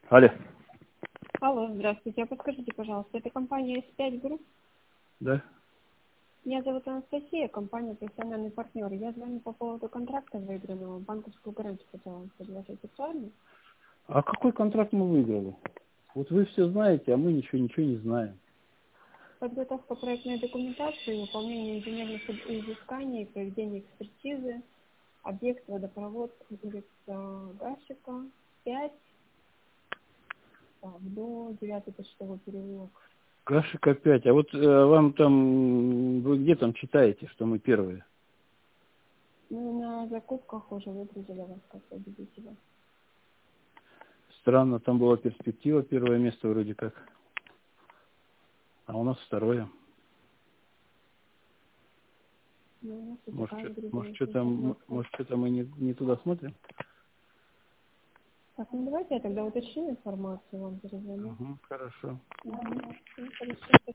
Алло. Алло, здравствуйте. А подскажите, пожалуйста, это компания S5 Group? Да. Меня зовут Анастасия, компания «Профессиональный партнер». Я звоню по поводу контракта выигранного. Банковскую гарантию хотела вам предложить. Актуально? А какой контракт мы выиграли? Вот вы все знаете, а мы ничего не знаем. Подготовка проектной документации, выполнение инженерных изысканий, проведение экспертизы, объект водопровод, улица Гашика, 5, до 9 почтовый переулок. Кашик опять. А вот вам там, вы где там читаете, что мы первые? Ну, на закупках уже выгрузили вас как победителя. Странно, там была перспектива, первое место вроде как. А у нас второе. Ну, у нас и Может, такая может выгрузилась информация. что-то мы не туда смотрим? Так, ну давайте я тогда уточню информацию, вам перезвоню. Угу, хорошо. Угу. Ну, хорошо.